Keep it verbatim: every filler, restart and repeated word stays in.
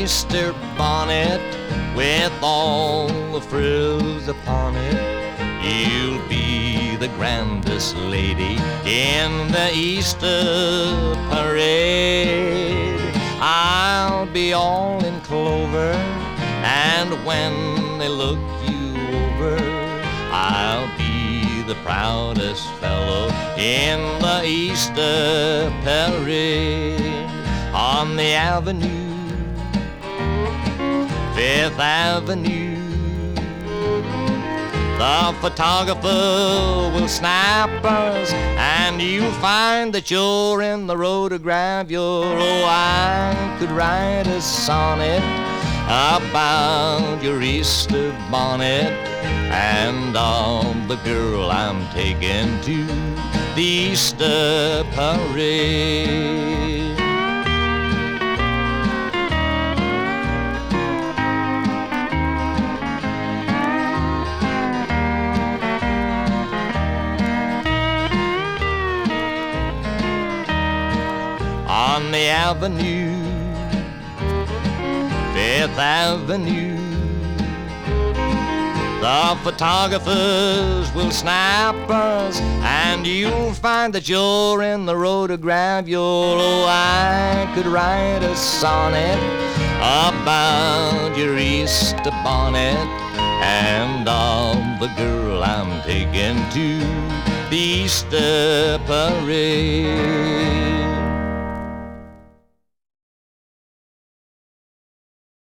Easter bonnet with all the frills upon it. You'll be the grandest lady in the Easter parade. I'll be all in clover, and when they look you over, I'll be the proudest fellow in the Easter parade. On the avenue, Fifth Avenue, the photographer will snap us, and you'll find that you're in the rotograph. You're, oh, I could write a sonnet about your Easter bonnet and of the girl I'm taking to the Easter parade. On the avenue, Fifth Avenue, the photographers will snap us, and you'll find that you're in the rotograph. You'll, oh, I could write a sonnet about your Easter bonnet and of the girl I'm taking to the Easter parade.